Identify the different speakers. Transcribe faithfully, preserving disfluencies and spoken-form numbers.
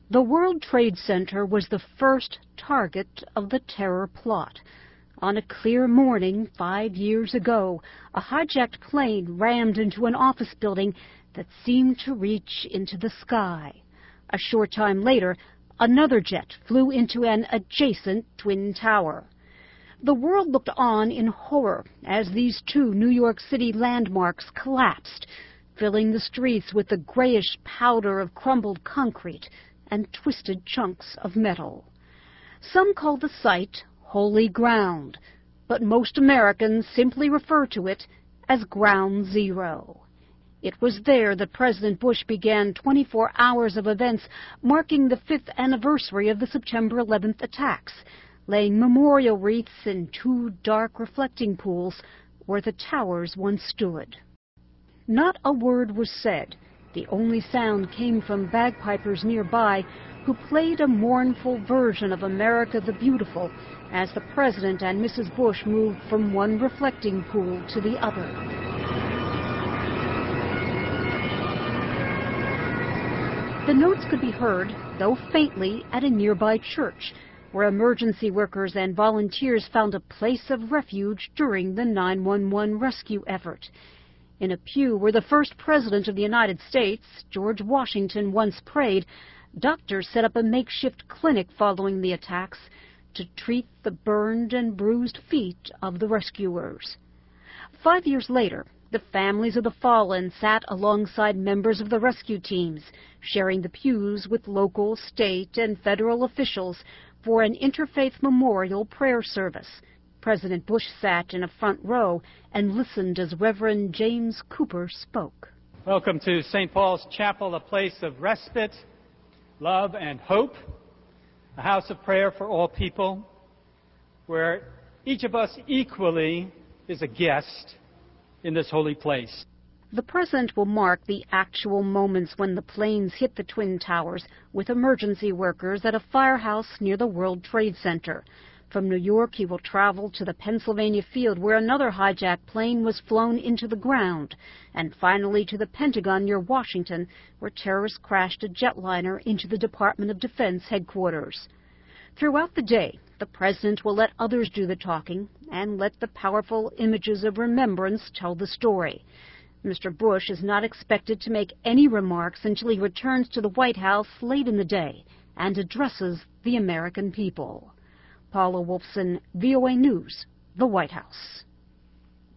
Speaker 1: The World Trade Center was the first target of the terror plot. On a clear morning five years ago, a hijacked plane rammed into an office building that seemed to reach into the sky. A short time later, another jet flew into an adjacent twin tower. The world looked on in horror as these two New York City landmarks collapsed, filling the streets with the grayish powder of crumbled concrete and twisted chunks of metal. Some call the site holy ground, but most Americans simply refer to it as Ground Zero. It was there that President Bush began twenty-four hours of events marking the fifth anniversary of the September eleventh attacks, laying memorial wreaths in two dark reflecting pools where the towers once stood. Not a word was said. The only sound came from bagpipers nearby, who played a mournful version of America the Beautiful as the President and Missus Bush moved from one reflecting pool to the other. The notes could be heard, though faintly, at a nearby church, where emergency workers and volunteers found a place of refuge during the nine one one rescue effort. In a pew where the first President of the United States, George Washington, once prayed, doctors set up a makeshift clinic following the attacks to treat the burned and bruised feet of the rescuers. Five years later, the families of the fallen sat alongside members of the rescue teams, sharing the pews with local, state, and federal officials for an interfaith memorial prayer service. President Bush sat in a front row and listened as Reverend James Cooper spoke.
Speaker 2: Welcome to Saint Paul's Chapel, a place of respite, love, and hope, a house of prayer for all people, where each of us equally is a guest in this holy place.
Speaker 1: The President will mark the actual moments when the planes hit the Twin Towers with emergency workers at a firehouse near the World Trade Center. From New York, he will travel to the Pennsylvania field where another hijacked plane was flown into the ground, and finally to the Pentagon near Washington, where terrorists crashed a jetliner into the Department of Defense headquarters. Throughout the day, the President will let others do the talking and let the powerful images of remembrance tell the story. Mister Bush is not expected to make any remarks until he returns to the White House late in the day and addresses the American people. Paula Wolfson, V O A News, the White House.